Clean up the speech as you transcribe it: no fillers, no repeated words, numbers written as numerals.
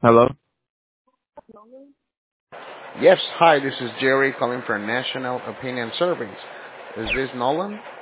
Hello? Yes, hi, this is Jerry calling from National Opinion Surveys. Is this Nolan?